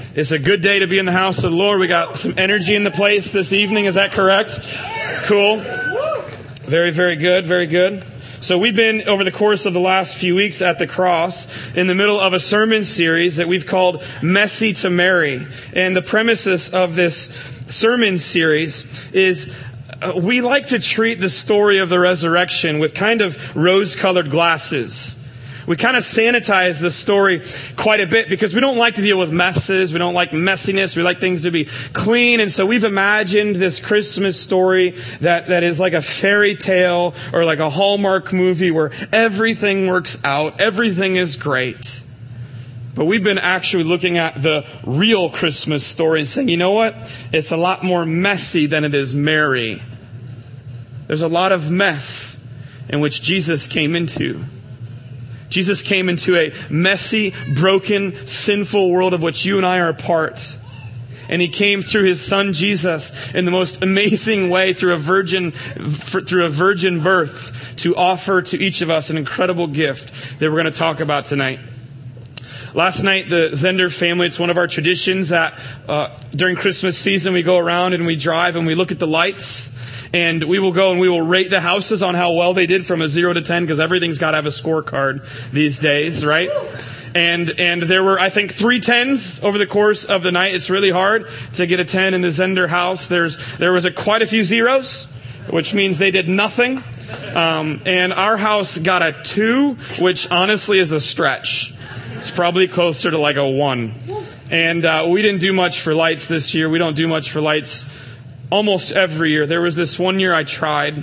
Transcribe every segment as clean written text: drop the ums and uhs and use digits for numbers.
It's a good day to be in the house of the Lord. We got some energy in the place this evening. Is that correct? Cool. Very, very good. Very good. So we've been, over the course of the last few weeks at the cross, in the middle of a sermon series that we've called Messy to Mary. And the premises of this sermon series is we like to treat the story of the resurrection with kind of rose-colored glasses. We kind of sanitize the story quite a bit because we don't like to deal with messes. We don't like messiness. We like things to be clean. And so we've imagined this Christmas story that is like a fairy tale or like a Hallmark movie where everything works out. Everything is great. But we've been actually looking at the real Christmas story and saying, you know what? It's a lot more messy than it is merry. There's a lot of mess in which Jesus came into. Jesus came into a messy, broken, sinful world of which you and I are a part. And He came through His Son Jesus in the most amazing way through a virgin birth to offer to each of us an incredible gift that we're going to talk about tonight. Last night, the Zender family, it's one of our traditions that during Christmas season we go around and we drive and we look at the lights. And we will go and we will rate the houses on how well they did from a 0 to 10 because everything's got to have a scorecard these days, right? And there were, I think, 3 10s over the course of the night. It's really hard to get a 10 in the Zender house. There was quite a few zeros, which means they did nothing. And our house got a 2, which honestly is a stretch. It's probably closer to like a 1. And we didn't do much for lights this year. We don't do much for lights almost every year. There was this one year I tried.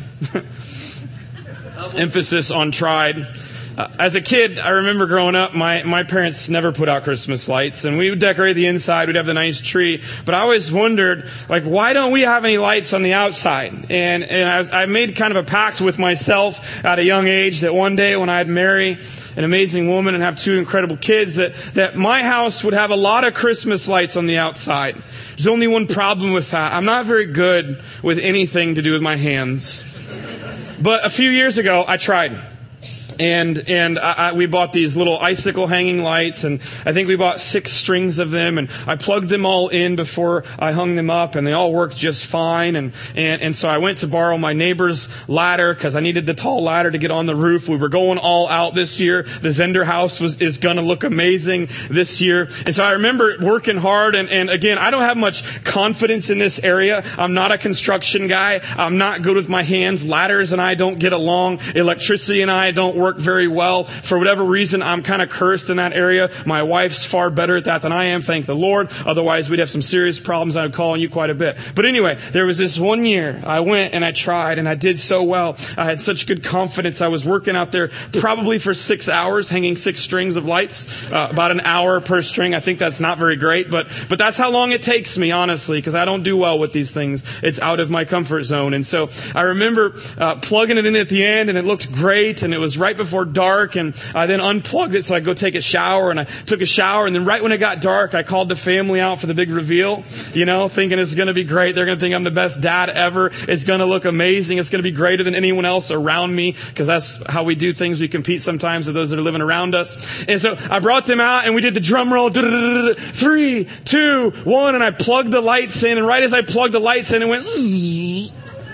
Emphasis on tried. As a kid, I remember growing up, my parents never put out Christmas lights, and we would decorate the inside. We'd have the nice tree. But I always wondered, like, why don't we have any lights on the outside? And I made kind of a pact with myself at a young age that one day when I'd marry an amazing woman and have 2 incredible kids, that my house would have a lot of Christmas lights on the outside. There's only one problem with that. I'm not very good with anything to do with my hands. But a few years ago, I tried. And we bought these little icicle hanging lights, and I think we bought 6 strings of them, and I plugged them all in before I hung them up, and they all worked just fine. And so I went to borrow my neighbor's ladder because I needed the tall ladder to get on the roof. We were going all out this year. The Zender house is going to look amazing this year. And so I remember working hard, and again, I don't have much confidence in this area. I'm not a construction guy. I'm not good with my hands. Ladders and I don't get along. Electricity and I don't work very well. For whatever reason, I'm kind of cursed in that area. My wife's far better at that than I am, thank the Lord. Otherwise, we'd have some serious problems. I would call on you quite a bit. But anyway, there was this one year I went and I tried and I did so well. I had such good confidence. I was working out there probably for 6 hours, hanging 6 strings of lights, about an hour per string. I think that's not very great, but that's how long it takes me, honestly, because I don't do well with these things. It's out of my comfort zone. And so I remember plugging it in at the end, and it looked great, and it was right before dark, and I then unplugged it so I could go take a shower, and I took a shower, and then right when it got dark, I called the family out for the big reveal, thinking it's going to be great. They're going to think I'm the best dad ever. It's going to look amazing. It's going to be greater than anyone else around me, because that's how we do things. We compete sometimes with those that are living around us. And so I brought them out, and we did the drum roll, 3, 2, 1, and I plugged the lights in, and right as I plugged the lights in, it went zzz.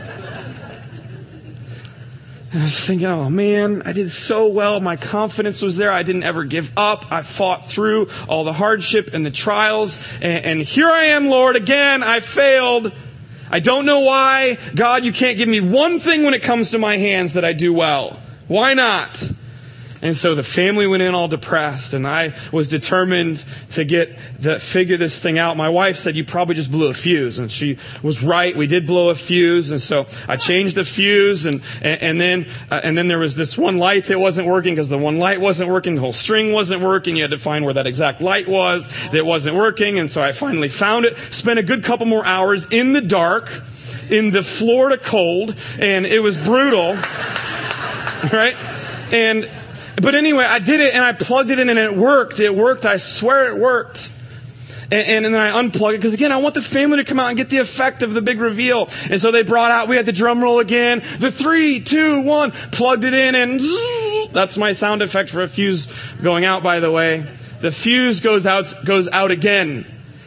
And I was thinking, oh man, I did so well. My confidence was there. I didn't ever give up. I fought through all the hardship and the trials. And here I am, Lord, again, I failed. I don't know why. God, you can't give me one thing when it comes to my hands that I do well. Why not? And so the family went in all depressed, and I was determined to figure this thing out. My wife said, you probably just blew a fuse. And she was right. We did blow a fuse. And so I changed the fuse, and then there was this one light that wasn't working because the one light wasn't working. The whole string wasn't working. You had to find where that exact light was that wasn't working. And so I finally found it, spent a good couple more hours in the dark, in the Florida cold, and it was brutal. Right? But anyway, I did it, and I plugged it in, and it worked. It worked. I swear it worked. And then I unplugged it, because again, I want the family to come out and get the effect of the big reveal. And so they brought out, we had the drum roll again, the 3, 2, 1, plugged it in, and zzz, that's my sound effect for a fuse going out, by the way. The fuse goes out again.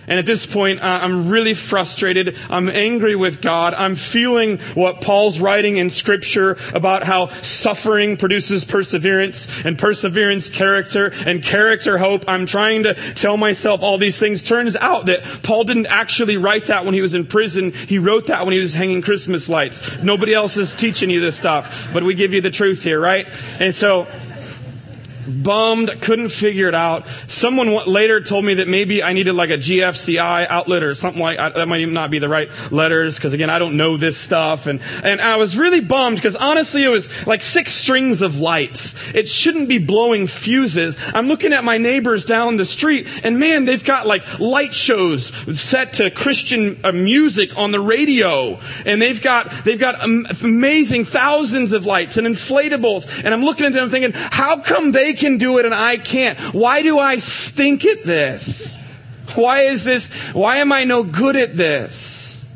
And at this point, I'm really frustrated. I'm angry with God. I'm feeling what Paul's writing in Scripture about how suffering produces perseverance, and perseverance character, and character hope. I'm trying to tell myself all these things. Turns out that Paul didn't actually write that when he was in prison. He wrote that when he was hanging Christmas lights. Nobody else is teaching you this stuff, but we give you the truth here, right? And so, bummed, couldn't figure it out. Someone later told me that maybe I needed like a GFCI outlet or something like that. That might even not be the right letters, because again, I don't know this stuff. And I was really bummed, because honestly, it was like 6 strings of lights. It shouldn't be blowing fuses. I'm looking at my neighbors down the street, and man, they've got like light shows set to Christian music on the radio. And they've got amazing thousands of lights and inflatables. And I'm looking at them thinking, how come they can do it and I can't? Why do I stink at this? Why am I no good at this?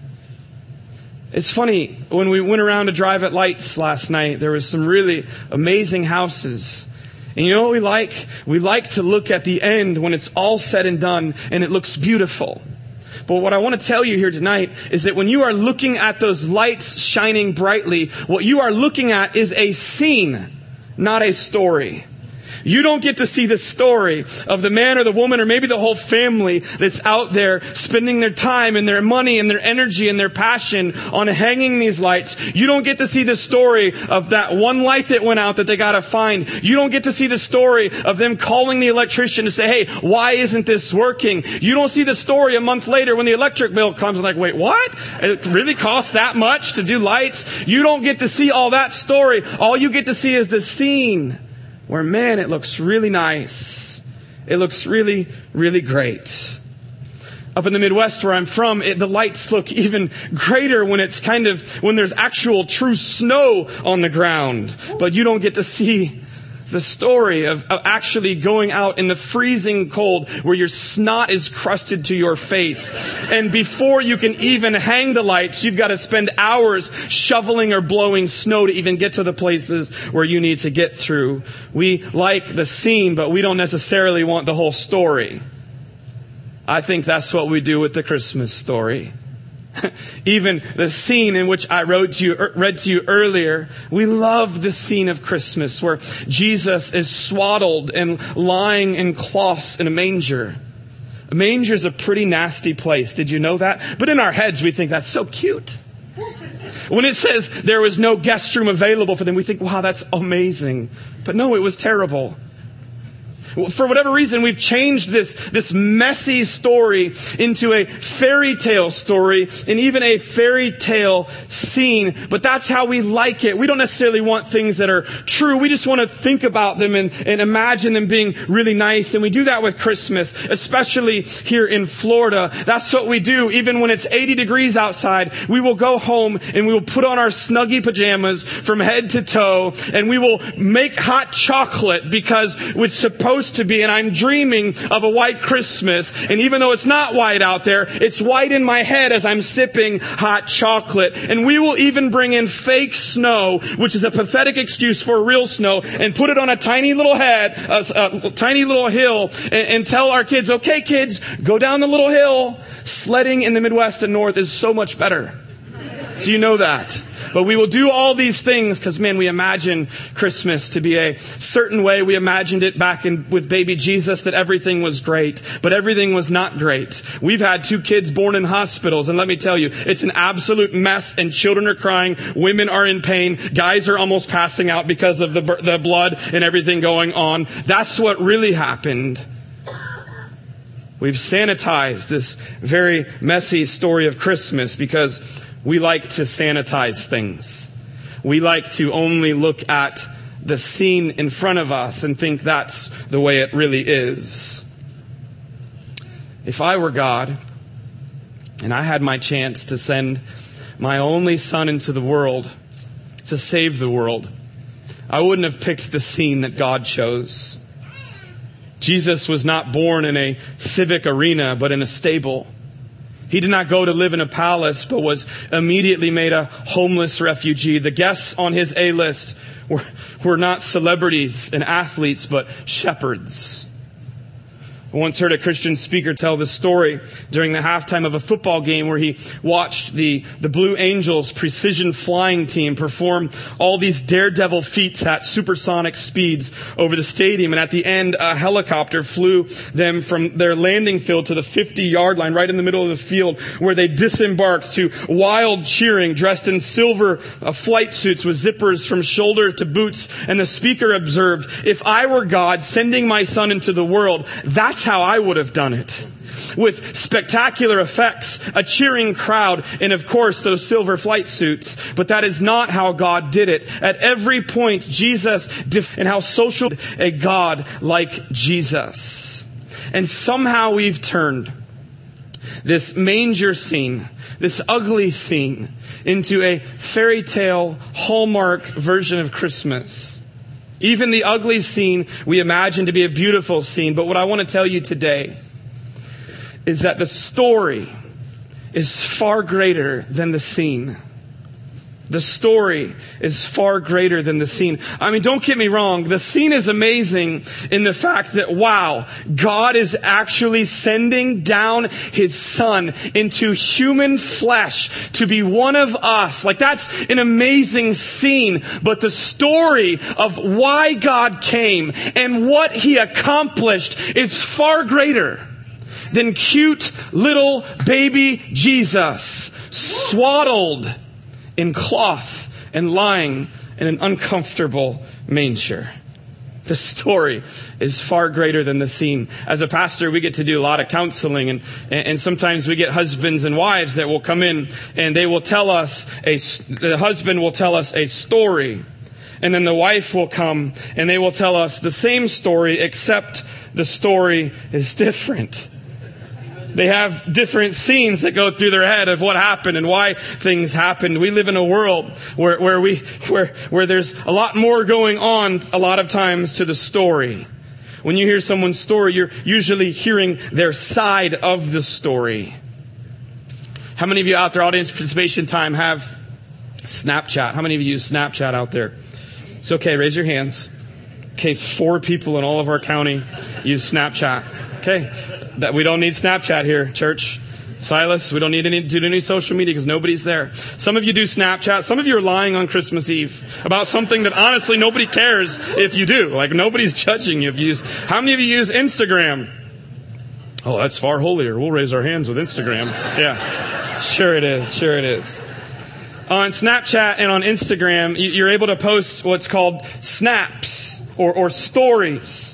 It's funny, when we went around to drive at lights last night, there was some really amazing houses. And you know what we like? We like to look at the end when it's all said and done and it looks beautiful. But what I want to tell you here tonight is that when you are looking at those lights shining brightly, what you are looking at is a scene, not a story. You don't get to see the story of the man or the woman or maybe the whole family that's out there spending their time and their money and their energy and their passion on hanging these lights. You don't get to see the story of that one light that went out that they got to find. You don't get to see the story of them calling the electrician to say, hey, why isn't this working? You don't see the story a month later when the electric bill comes and like, wait, what? It really costs that much to do lights? You don't get to see all that story. All you get to see is the scene where, man, it looks really nice. It looks really, really great. Up in the Midwest where I'm from, the lights look even greater when when there's actual true snow on the ground. But you don't get to see the story of actually going out in the freezing cold where your snot is crusted to your face. And before you can even hang the lights, you've got to spend hours shoveling or blowing snow to even get to the places where you need to get through. We like the scene, but we don't necessarily want the whole story. I think that's what we do with the Christmas story. Even the scene in which I read to you earlier, we love the scene of Christmas where Jesus is swaddled and lying in cloths in a manger. A manger is a pretty nasty place. Did you know that? But in our heads, we think that's so cute. When it says there was no guest room available for them, we think, wow, that's amazing. But no, it was terrible. For whatever reason, we've changed this messy story into a fairy tale story and even a fairy tale scene. But that's how we like it. We don't necessarily want things that are true. We just want to think about them and imagine them being really nice. And we do that with Christmas, especially here in Florida. That's what we do. Even when it's 80 degrees outside, we will go home and we will put on our snuggy pajamas from head to toe, and we will make hot chocolate because it's supposed to be, and I'm dreaming of a white Christmas. And even though it's not white out there, it's white in my head as I'm sipping hot chocolate. And we will even bring in fake snow, which is a pathetic excuse for real snow, and put it on a tiny little tiny little hill, and tell our kids, okay, kids, go down the little hill. Sledding in the Midwest and North is so much better. Do you know that? But we will do all these things because, man, we imagine Christmas to be a certain way. We imagined it back with baby Jesus, that everything was great, but everything was not great. We've had 2 kids born in hospitals, and let me tell you, it's an absolute mess, and children are crying, women are in pain, guys are almost passing out because of the blood and everything going on. That's what really happened. We've sanitized this very messy story of Christmas because we like to sanitize things. We like to only look at the scene in front of us and think that's the way it really is. If I were God and I had my chance to send my only son into the world to save the world, I wouldn't have picked the scene that God chose. Jesus was not born in a civic arena, but in a stable. He did not go to live in a palace, but was immediately made a homeless refugee. The guests on his A-list were not celebrities and athletes, but shepherds. I once heard a Christian speaker tell this story during the halftime of a football game where he watched the Blue Angels precision flying team perform all these daredevil feats at supersonic speeds over the stadium. And at the end, a helicopter flew them from their landing field to the 50-yard line right in the middle of the field, where they disembarked to wild cheering, dressed in silver flight suits with zippers from shoulder to boots. And the speaker observed, "If I were God sending my son into the world, that's how I would have done it." With spectacular effects, a cheering crowd, and of course those silver flight suits. But that is not how God did it. At every point, Jesus and how social a God like Jesus. And somehow we've turned this manger scene, this ugly scene, into a fairy tale Hallmark version of Christmas. Even the ugly scene we imagine to be a beautiful scene. But what I want to tell you today is that the story is far greater than the scene. The story is far greater than the scene. I mean, don't get me wrong. The scene is amazing in the fact that, wow, God is actually sending down His Son into human flesh to be one of us. Like, that's an amazing scene. But the story of why God came and what He accomplished is far greater than cute little baby Jesus swaddled in cloth and lying in an uncomfortable manger. The story is far greater than the scene. As a pastor, we get to do a lot of counseling, and sometimes we get husbands and wives that will come in and they will tell us the husband will tell us a story, and then the wife will come and they will tell us the same story, except the story is different. They have different scenes that go through their head of what happened and why things happened. We live in a world where there's a lot more going on a lot of times to the story. When you hear someone's story, you're usually hearing their side of the story. How many of you out there, audience participation time, have Snapchat? How many of you use Snapchat out there? It's okay, raise your hands. Okay, 4 people in all of our county use Snapchat. Okay. That we don't need Snapchat here, church. Silas, we don't need to do any social media because nobody's there. Some of you do Snapchat. Some of you are lying on Christmas Eve about something that honestly nobody cares if you do. Like, nobody's judging you if you use. How many of you use Instagram? Oh, that's far holier. We'll raise our hands with Instagram. Yeah. Sure it is. Sure it is. On Snapchat and on Instagram, you're able to post what's called snaps or stories.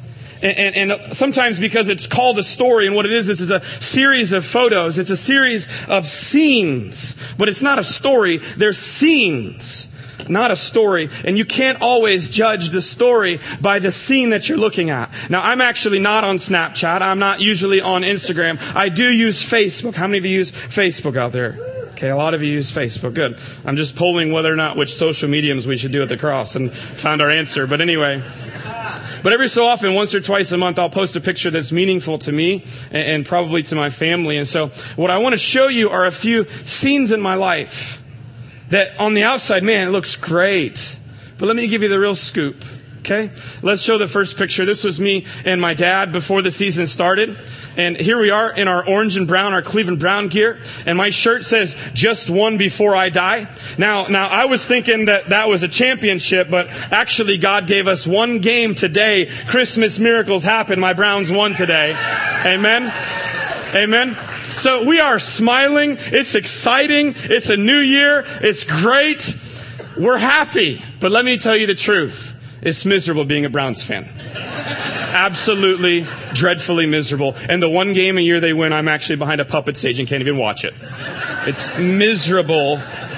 And sometimes because it's called a story, and what it is a series of photos. It's a series of scenes. But it's not a story. They're scenes, not a story. And you can't always judge the story by the scene that you're looking at. Now, I'm actually not on Snapchat. I'm not usually on Instagram. I do use Facebook. How many of you use Facebook out there? Okay, a lot of you use Facebook. Good. I'm just polling whether or not which social mediums we should do at the cross, and found our answer. But anyway. But every so often, once or twice a month, I'll post a picture that's meaningful to me and probably to my family. And so what I want to show you are a few scenes in my life that on the outside, man, it looks great. But let me give you the real scoop. Okay? Let's show the first picture. This was me and my dad before the season started. And here we are in our orange and brown, our Cleveland Brown gear. And my shirt says, "Just one before I die." Now I was thinking that was a championship, but actually God gave us one game today. Christmas miracles happen. My Browns won today. Amen. Amen. So we are smiling. It's exciting. It's a new year. It's great. We're happy. But let me tell you the truth. It's miserable being a Browns fan. Absolutely, dreadfully miserable. And the one game a year they win, I'm actually behind a puppet stage and can't even watch it. It's miserable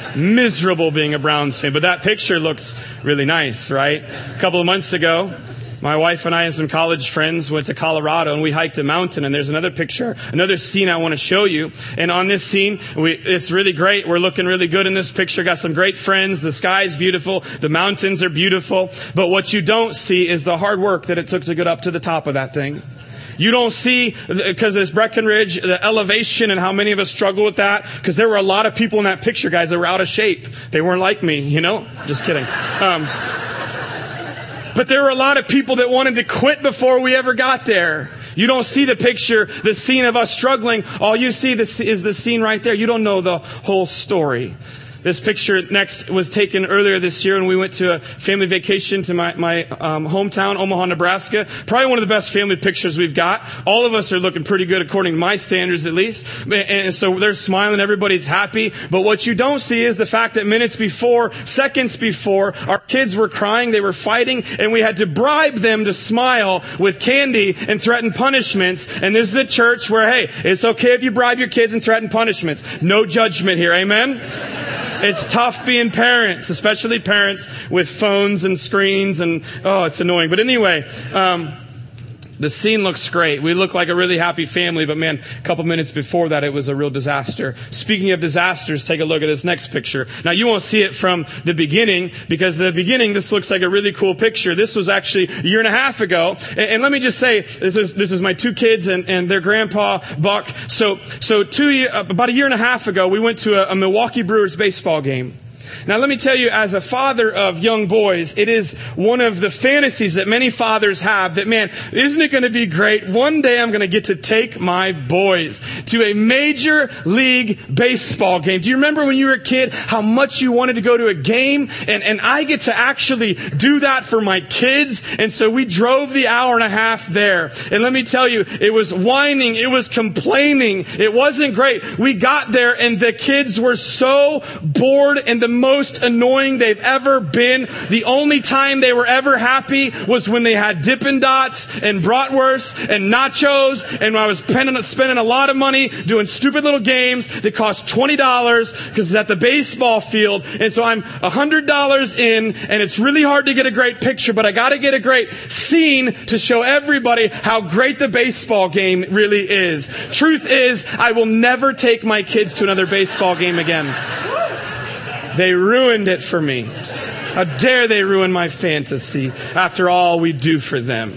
being a Browns fan. But that picture looks really nice, right? A couple of months ago, my wife and I and some college friends went to Colorado and we hiked a mountain, and there's another picture, another scene I want to show you. And on this scene, it's really great. We're looking really good in this picture. Got some great friends. The sky's beautiful. The mountains are beautiful. But what you don't see is the hard work that it took to get up to the top of that thing. You don't see, because there's Breckenridge, the elevation and how many of us struggle with that. Because there were a lot of people in that picture, guys, that were out of shape. They weren't like me, you know? Just kidding. But there were a lot of people that wanted to quit before we ever got there. You don't see the picture, the scene of us struggling. All you see is the scene right there. You don't know the whole story. This picture next was taken earlier this year when we went to a family vacation to my hometown, Omaha, Nebraska. Probably one of the best family pictures we've got. All of us are looking pretty good according to my standards at least. And so they're smiling, everybody's happy. But what you don't see is the fact that minutes before, seconds before, our kids were crying, they were fighting, and we had to bribe them to smile with candy and threaten punishments. And this is a church where, hey, it's okay if you bribe your kids and threaten punishments. No judgment here, amen? It's tough being parents, especially parents with phones and screens, and it's annoying. But anyway, the scene looks great. We look like a really happy family, but man, a couple minutes before that, it was a real disaster. Speaking of disasters, take a look at this next picture. Now, you won't see it from the beginning, because the beginning, this looks like a really cool picture. This was actually a year and a half ago. And let me just say, this is my two kids and their grandpa, Buck. So about a year and a half ago, we went to a Milwaukee Brewers baseball game. Now, let me tell you, as a father of young boys, it is one of the fantasies that many fathers have that, man, isn't it going to be great? One day I'm going to get to take my boys to a major league baseball game. Do you remember when you were a kid how much you wanted to go to a game? And I get to actually do that for my kids. And so we drove the hour and a half there. And let me tell you, it was whining. It was complaining. It wasn't great. We got there and the kids were so bored and the most annoying they've ever been. The only time they were ever happy was when they had Dippin' Dots and bratwurst and nachos, and I was spending a lot of money doing stupid little games that cost $20 because it's at the baseball field. And so I'm $100 in, and it's really hard to get a great picture, but I got to get a great scene to show everybody how great the baseball game really is. Truth is, I will never take my kids to another baseball game again. They ruined it for me. How dare they ruin my fantasy after all we do for them?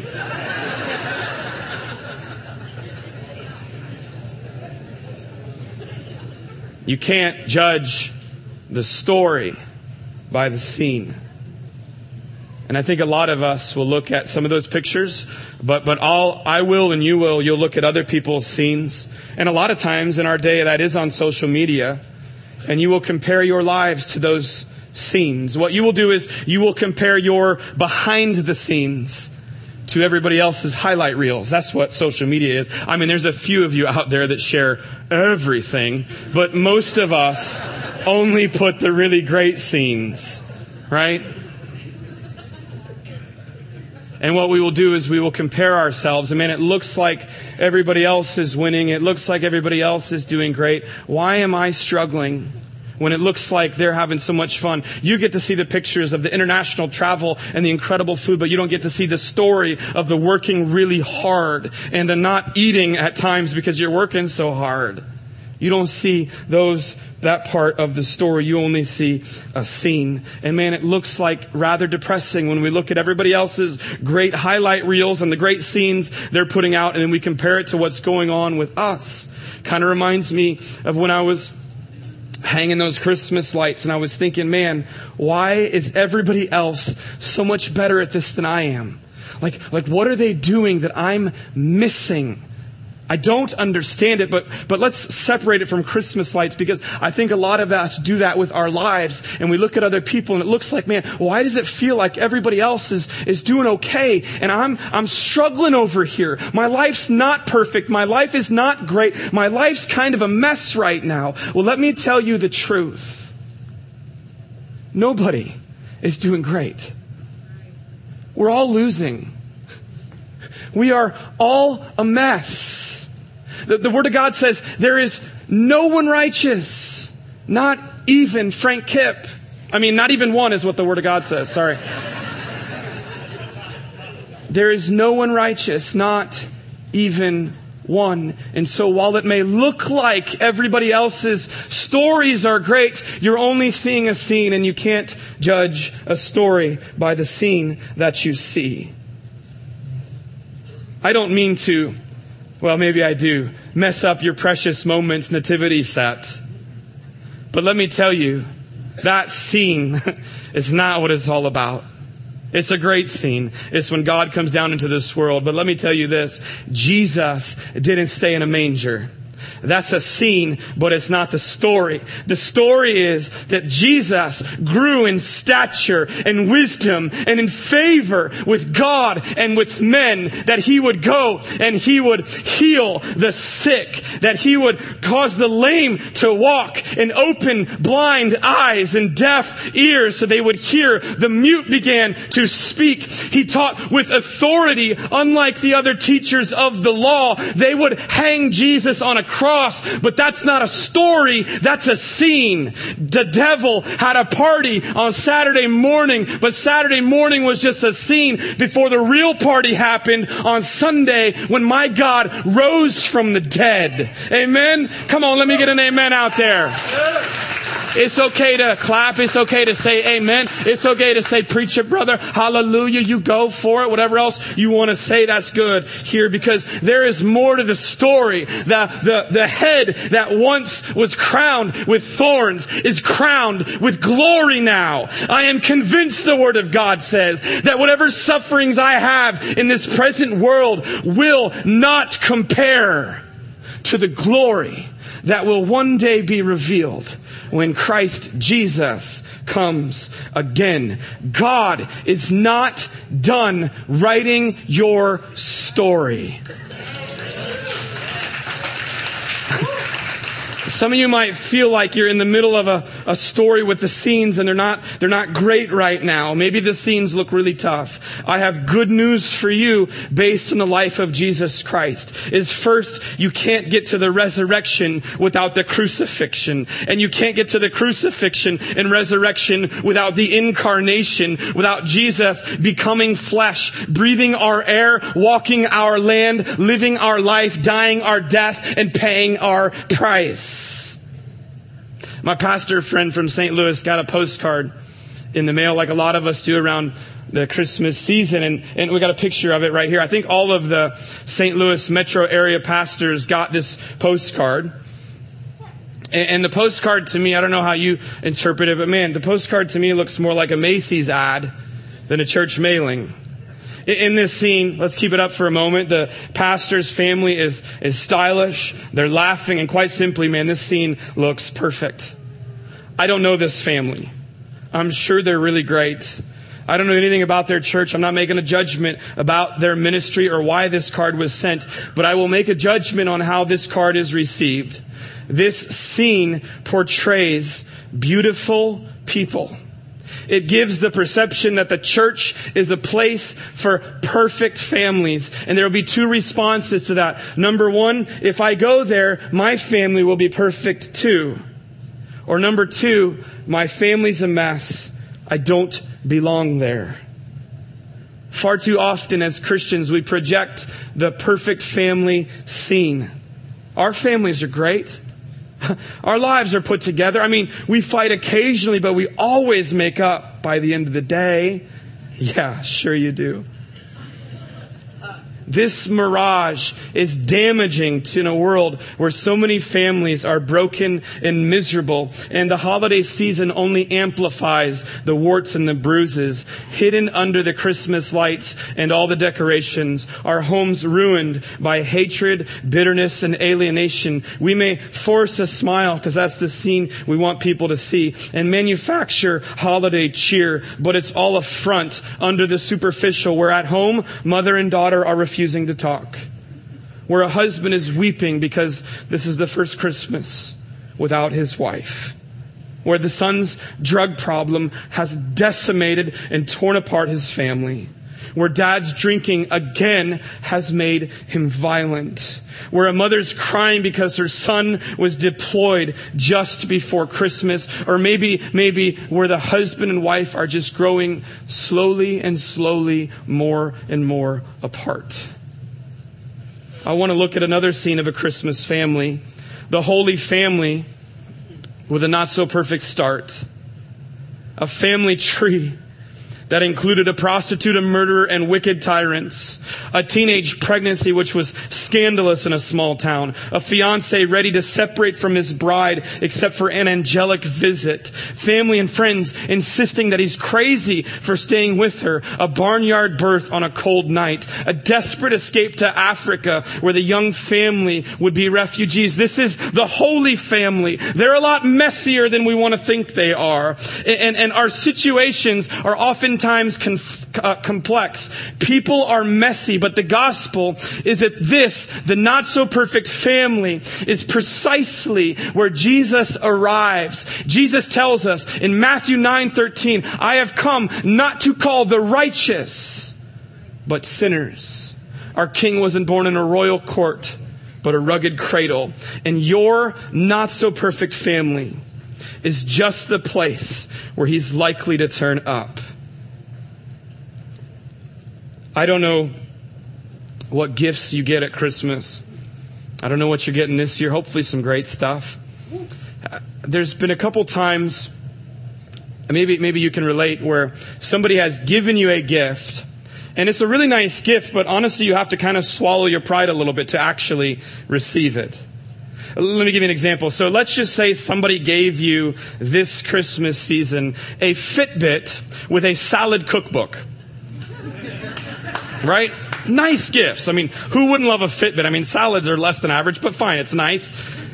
You can't judge the story by the scene. And I think a lot of us will look at some of those pictures, but I will and you'll look at other people's scenes. And a lot of times in our day that is on social media. And you will compare your lives to those scenes. What you will do is you will compare your behind the scenes to everybody else's highlight reels. That's what social media is. I mean, there's a few of you out there that share everything, but most of us only put the really great scenes, right? And what we will do is we will compare ourselves. I mean, it looks like everybody else is winning. It looks like everybody else is doing great. Why am I struggling when it looks like they're having so much fun? You get to see the pictures of the international travel and the incredible food, but you don't get to see the story of the working really hard and the not eating at times because you're working so hard. You don't see that part of the story. You only see a scene. And man, it looks like rather depressing when we look at everybody else's great highlight reels and the great scenes they're putting out, and then we compare it to what's going on with us. Kind of reminds me of when I was hanging those Christmas lights and I was thinking, man, why is everybody else so much better at this than I am? Like what are they doing that I'm missing? I don't understand it, but let's separate it from Christmas lights, because I think a lot of us do that with our lives, and we look at other people and it looks like, man, why does it feel like everybody else is doing okay and I'm struggling over here? My life's not perfect. My life is not great. My life's kind of a mess right now. Well, let me tell you the truth. Nobody is doing great. We're all losing. We are all a mess. The Word of God says there is no one righteous, not even Frank Kipp. I mean, not even one is what the Word of God says. Sorry. There is no one righteous, not even one. And so while it may look like everybody else's stories are great, you're only seeing a scene, and you can't judge a story by the scene that you see. I don't mean to, well, maybe I do, mess up your Precious Moments nativity set. But let me tell you, that scene is not what it's all about. It's a great scene. It's when God comes down into this world. But let me tell you this. Jesus didn't stay in a manger. That's a scene, but it's not the story. The story is that Jesus grew in stature and wisdom and in favor with God and with men, that He would go and He would heal the sick, that He would cause the lame to walk and open blind eyes and deaf ears so they would hear. The mute began to speak. He taught with authority, unlike the other teachers of the law. They would hang Jesus on a cross, but that's not a story, that's a scene. The devil had a party on Saturday morning, but Saturday morning was just a scene before the real party happened on Sunday when my God rose from the dead. Amen? Come on, let me get an amen out there. It's okay to clap. It's okay to say amen. It's okay to say, preach it, brother. Hallelujah. You go for it. Whatever else you want to say, that's good here, because there is more to the story. The head that once was crowned with thorns is crowned with glory now. I am convinced, the Word of God says, that whatever sufferings I have in this present world will not compare to the glory that will one day be revealed when Christ Jesus comes again. God is not done writing your story. Some of you might feel like you're in the middle of a story with the scenes and they're not great right now. Maybe the scenes look really tough. I have good news for you based on the life of Jesus Christ. Is first, you can't get to the resurrection without the crucifixion. And you can't get to the crucifixion and resurrection without the incarnation, without Jesus becoming flesh, breathing our air, walking our land, living our life, dying our death, and paying our price. My pastor friend from St. Louis got a postcard in the mail, like a lot of us do around the Christmas season, and we got a picture of it right here. I think all of the St. Louis metro area pastors got this postcard. And the postcard to me, I don't know how you interpret it, but man, the postcard to me looks more like a Macy's ad than a church mailing. In this scene, let's keep it up for a moment. The pastor's family is stylish. They're laughing. And quite simply, man, this scene looks perfect. I don't know this family. I'm sure they're really great. I don't know anything about their church. I'm not making a judgment about their ministry or why this card was sent. But I will make a judgment on how this card is received. This scene portrays beautiful people. It gives the perception that the church is a place for perfect families. And there will be two responses to that. Number one, if I go there, my family will be perfect too. Or number two, my family's a mess. I don't belong there. Far too often as Christians, we project the perfect family scene. Our families are great. Our lives are put together. I mean, we fight occasionally, but we always make up by the end of the day. Yeah, sure you do. This mirage is damaging in a world where so many families are broken and miserable. And the holiday season only amplifies the warts and the bruises. Hidden under the Christmas lights and all the decorations, our homes ruined by hatred, bitterness, and alienation. We may force a smile because that's the scene we want people to see, and manufacture holiday cheer, but it's all a front under the superficial, where at home, mother and daughter are refusing to talk. Where a husband is weeping because this is the first Christmas without his wife. Where the son's drug problem has decimated and torn apart his family. Where dad's drinking again has made him violent. Where a mother's crying because her son was deployed just before Christmas. Or maybe where the husband and wife are just growing slowly and slowly more and more apart. I want to look at another scene of a Christmas family. The Holy Family with a not so perfect start. A family tree that included a prostitute, a murderer, and wicked tyrants. A teenage pregnancy which was scandalous in a small town. A fiancé ready to separate from his bride except for an angelic visit. Family and friends insisting that he's crazy for staying with her. A barnyard birth on a cold night. A desperate escape to Africa where the young family would be refugees. This is the Holy Family. They're a lot messier than we want to think they are. And our situations are oftentimes complex. People are messy, but the gospel is that this, the not so perfect family, is precisely where Jesus arrives. Jesus tells us in Matthew 9:13, I have come not to call the righteous, but sinners. Our King wasn't born in a royal court, but a rugged cradle. And your not so perfect family is just the place where he's likely to turn up. I don't know what gifts you get at Christmas. I don't know what you're getting this year. Hopefully some great stuff. There's been a couple times, maybe you can relate, where somebody has given you a gift. And it's a really nice gift, but honestly you have to kind of swallow your pride a little bit to actually receive it. Let me give you an example. So let's just say somebody gave you this Christmas season a Fitbit with a salad cookbook. Right? Nice gifts. I mean, who wouldn't love a Fitbit? I mean, salads are less than average, but fine, it's nice.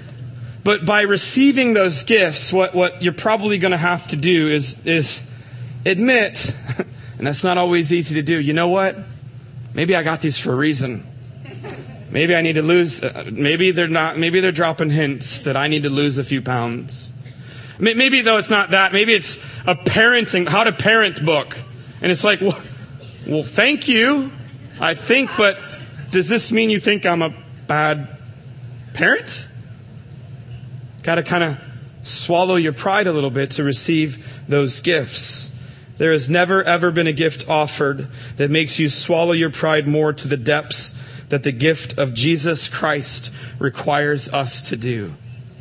But by receiving those gifts, what you're probably going to have to do is admit, and that's not always easy to do, you know what? Maybe I got these for a reason. Maybe I need to lose, maybe they're dropping hints that I need to lose a few pounds. Maybe though it's not that, maybe it's a parenting, how to parent book. And it's like, well, thank you, I think, but does this mean you think I'm a bad parent? Got to kind of swallow your pride a little bit to receive those gifts. There has never, ever been a gift offered that makes you swallow your pride more to the depths that the gift of Jesus Christ requires us to do.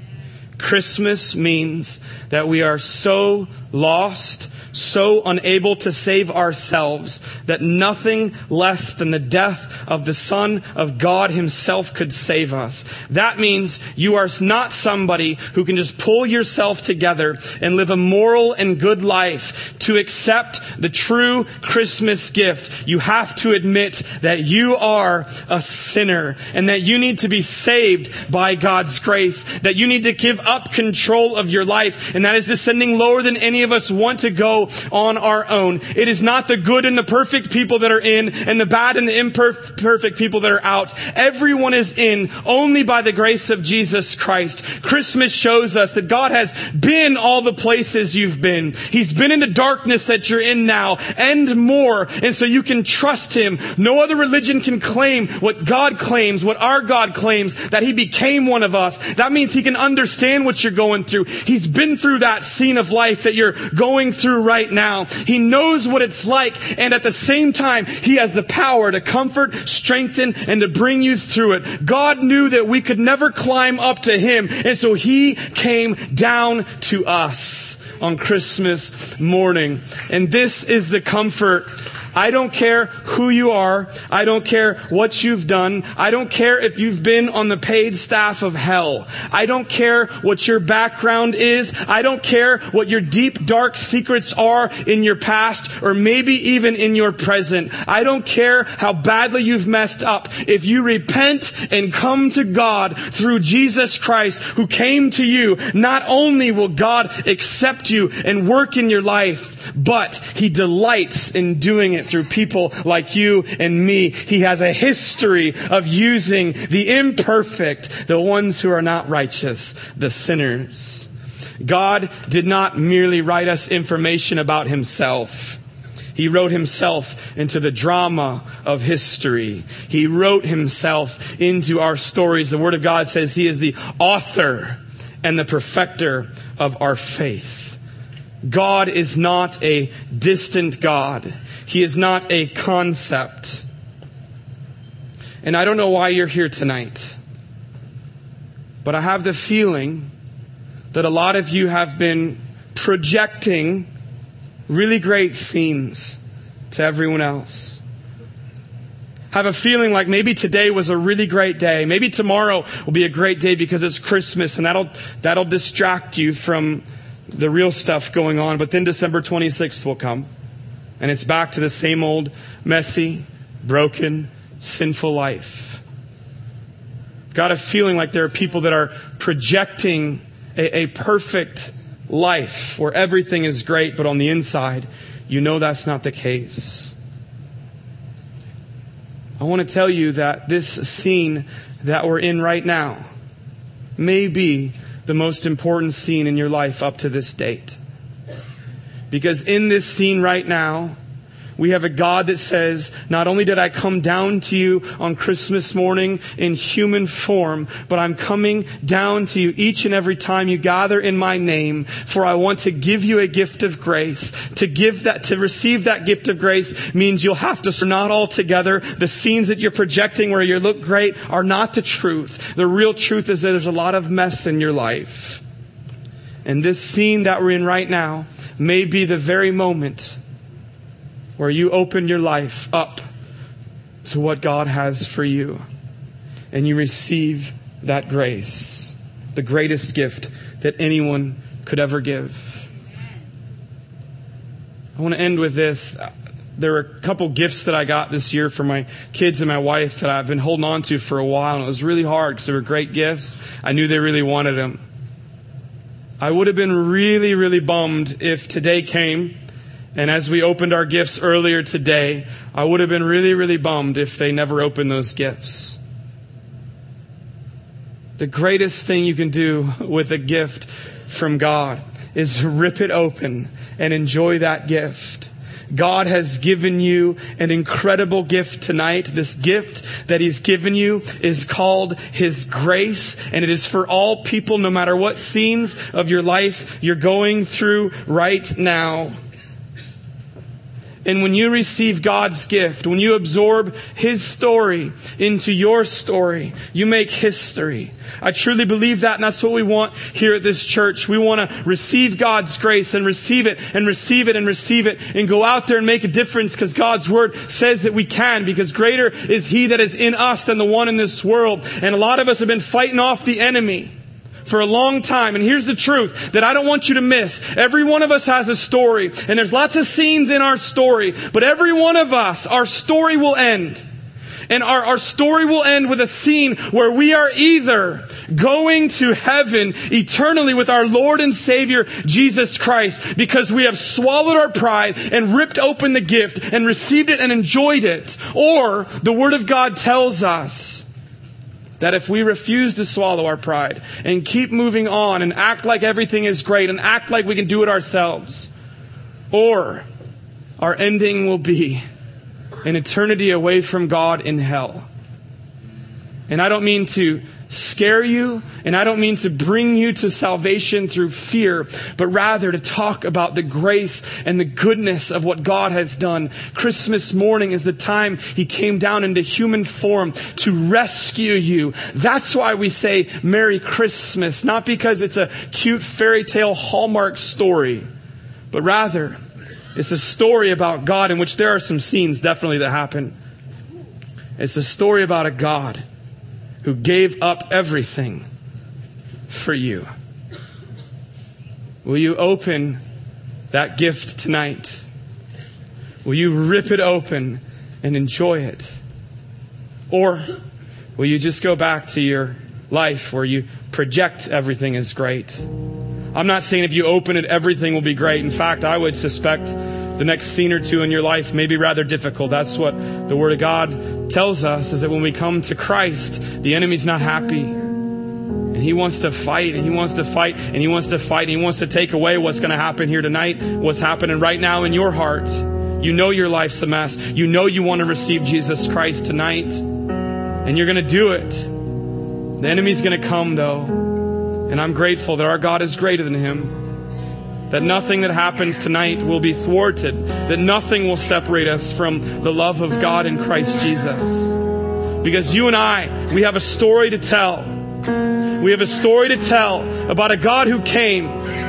Christmas means that we are so lost, so unable to save ourselves, that nothing less than the death of the Son of God himself could save us. That means you are not somebody who can just pull yourself together and live a moral and good life to accept the true Christmas gift. You have to admit that you are a sinner and that you need to be saved by God's grace, that you need to give up control of your life, and that is descending lower than any of us want to go on our own. It is not the good and the perfect people that are in and the bad and the imperfect people that are out. Everyone is in only by the grace of Jesus Christ. Christmas shows us that God has been all the places you've been. He's been in the darkness that you're in now and more. And so you can trust Him. No other religion can claim what God claims, what our God claims, that He became one of us. That means He can understand what you're going through. He's been through that scene of life that you're going through right now. He knows what it's like, and at the same time, He has the power to comfort, strengthen, and to bring you through it. God knew that we could never climb up to Him, and so He came down to us on Christmas morning. And this is the comfort. I don't care who you are. I don't care what you've done. I don't care if you've been on the paid staff of hell. I don't care what your background is. I don't care what your deep, dark secrets are in your past or maybe even in your present. I don't care how badly you've messed up. If you repent and come to God through Jesus Christ who came to you, not only will God accept you and work in your life, but He delights in doing it through people like you and me. He has a history of using the imperfect, the ones who are not righteous, the sinners. God did not merely write us information about Himself. He wrote Himself into the drama of history. He wrote Himself into our stories. The Word of God says He is the author and the perfecter of our faith. God is not a distant God. He is not a concept. And I don't know why you're here tonight, but I have the feeling that a lot of you have been projecting really great scenes to everyone else. Have a feeling like maybe today was a really great day. Maybe tomorrow will be a great day because it's Christmas, and that'll distract you from the real stuff going on. But then December 26th will come, and it's back to the same old messy, broken, sinful life. Got a feeling like there are people that are projecting a perfect life where everything is great, but on the inside, you know that's not the case. I want to tell you that this scene that we're in right now may be the most important scene in your life up to this date. Because in this scene right now, we have a God that says, not only did I come down to you on Christmas morning in human form, but I'm coming down to you each and every time you gather in my name, for I want to give you a gift of grace. To receive that gift of grace means you'll have to not all together. The scenes that you're projecting where you look great are not the truth. The real truth is that there's a lot of mess in your life. And this scene that we're in right now may be the very moment where you open your life up to what God has for you. And you receive that grace. The greatest gift that anyone could ever give. I want to end with this. There were a couple gifts that I got this year for my kids and my wife that I've been holding on to for a while. And it was really hard because they were great gifts. I knew they really wanted them. I would have been really, really bummed if today came, and as we opened our gifts earlier today, I would have been really, really bummed if they never opened those gifts. The greatest thing you can do with a gift from God is rip it open and enjoy that gift. God has given you an incredible gift tonight. This gift that He's given you is called His grace, and it is for all people, no matter what scenes of your life you're going through right now. And when you receive God's gift, when you absorb His story into your story, you make history. I truly believe that, and that's what we want here at this church. We want to receive God's grace and receive it and receive it and receive it and go out there and make a difference, because God's Word says that we can, because greater is He that is in us than the one in this world. And a lot of us have been fighting off the enemy for a long time. And here's the truth that I don't want you to miss. Every one of us has a story, and there's lots of scenes in our story, but every one of us, our story will end. And our story will end with a scene where we are either going to heaven eternally with our Lord and Savior, Jesus Christ, because we have swallowed our pride and ripped open the gift and received it and enjoyed it. Or the Word of God tells us that if we refuse to swallow our pride and keep moving on and act like everything is great and act like we can do it ourselves, or our ending will be an eternity away from God in hell. And I don't mean to scare you, and I don't mean to bring you to salvation through fear, but rather to talk about the grace and the goodness of what God has done. Christmas morning is the time He came down into human form to rescue you. That's why we say Merry Christmas, not because it's a cute fairy tale Hallmark story, but rather it's a story about God, in which there are some scenes definitely that happen. It's a story about a God who gave up everything for you. Will you open that gift tonight? Will you rip it open and enjoy it? Or will you just go back to your life where you project everything is great? I'm not saying if you open it, everything will be great. In fact, I would suspect the next scene or two in your life may be rather difficult. That's what the Word of God tells us, is that when we come to Christ, the enemy's not happy. And he wants to fight, and he wants to fight, and he wants to fight, and he wants to take away what's going to happen here tonight, what's happening right now in your heart. You know your life's a mess. You know you want to receive Jesus Christ tonight, and you're going to do it. The enemy's going to come, though. And I'm grateful that our God is greater than him. That nothing that happens tonight will be thwarted. That nothing will separate us from the love of God in Christ Jesus. Because you and I, we have a story to tell. We have a story to tell about a God who came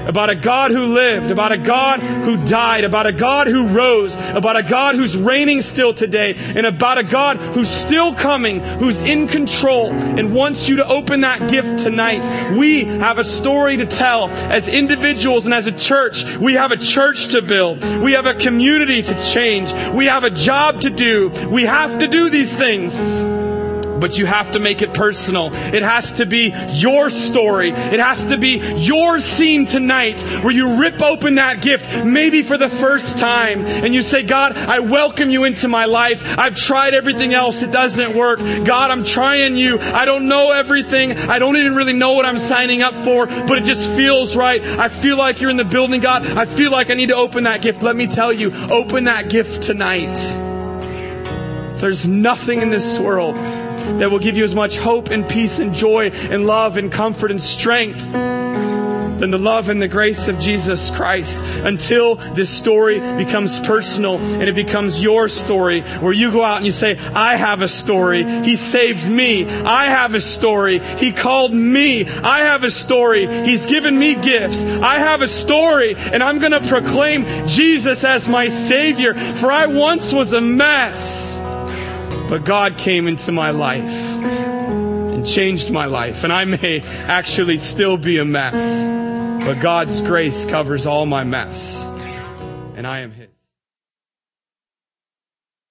about a God who lived, about a God who died, about a God who rose, about a God who's reigning still today, and about a God who's still coming, who's in control and wants you to open that gift tonight. We have a story to tell as individuals and as a church. We have a church to build. We have a community to change. We have a job to do. We have to do these things. But you have to make it personal. It has to be your story. It has to be your scene tonight where you rip open that gift, maybe for the first time, and you say, God, I welcome you into my life. I've tried everything else. It doesn't work. God, I'm trying you. I don't know everything. I don't even really know what I'm signing up for, but it just feels right. I feel like you're in the building, God. I feel like I need to open that gift. Let me tell you, open that gift tonight. There's nothing in this world that will give you as much hope and peace and joy and love and comfort and strength than the love and the grace of Jesus Christ, until this story becomes personal and it becomes your story, where you go out and you say, I have a story. He saved me. I have a story. He called me. I have a story. He's given me gifts. I have a story, and I'm going to proclaim Jesus as my Savior, for I once was a mess. But God came into my life and changed my life. And I may actually still be a mess, but God's grace covers all my mess. And I am His.